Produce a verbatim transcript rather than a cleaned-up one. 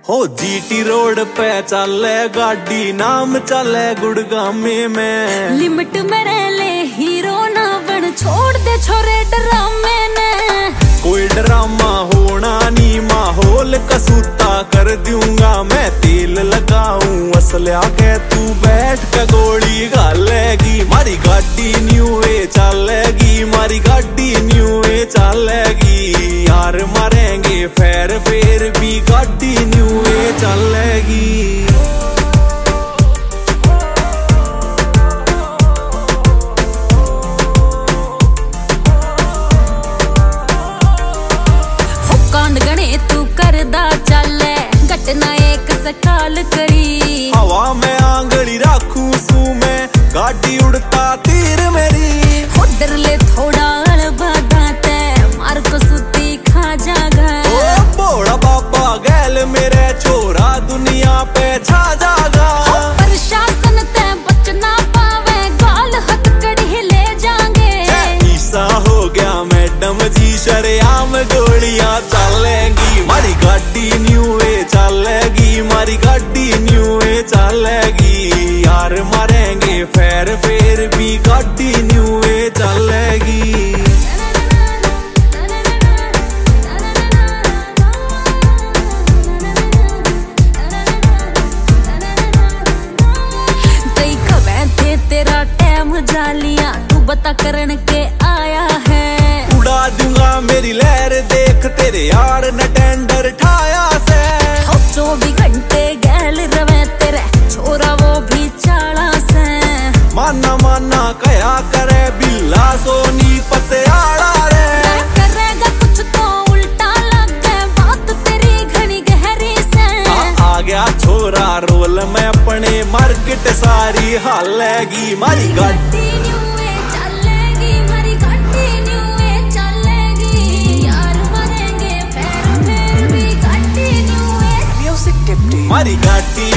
हो GT road पे चले गाड़ी, नाम चले गुड़गामे में। लिमिट में रह ले हीरो ना बन, छोड़ दे छोरे ड्रामे ने। कोई ड्रामा होना नी, माहौल कसूता कर दूंगा मैं। तेल लगाऊं असल्या के तू बैठ के गोली घालेगी। मारी गाड़ी न्यू वे चलेगी, मारी गाड़ी न्यू वे चलेगी। यार मारेंगे फेर फेर भी गाड़ी न्यू वे चलेगी। तू करदा चले घटना एक सकाल करी। हवा में आंगली राखू सू मैं, गाड़ी उड़ता तीर मेरी। उधर ले थोड़ा अलबादाते, मार को सुती खा जागा। ओ बोड़ा बाबा गैल मेरे छोरा, दुनिया पे छा जागा। प्रशासन ते बचना पावे, गाल हथकड़ी ले जाएंगे। ईसा हो गया मैडम जी, शरेआम गोलियां चलेंगी। मारी गाड़ी न्यू वे चलेगी, मारी गाड़ी न्यू वे चलेगी। यार मारेंगे फेर फेर भी गाड़ी न्यू वे चलेगी। कई खबरें थे तेरा टाइम जालियां, तू बता करन के आया है। उड़ा दूंगा मेरी लहर, देख तेरे यार ने टेंडर ठाया से। चौबीस घंटे गैल रवे तेरे छोरा, वो भी चाला से। माना माना कया करे बिल्ला सोनी पतियाला रे। करेगा कुछ तो उल्टा लग गए, बात तेरी घनी गहरी से। आ, आ गया छोरा रोल में अपने, मार्केट सारी हालेगी। मारी गाड़ी न्यू वे चलेगी, मारी गाड़ी न्यू वे चलेगी। यार मरेंगे फेर फेर भी गाड़ी न्यू वे। मारी गाड़ी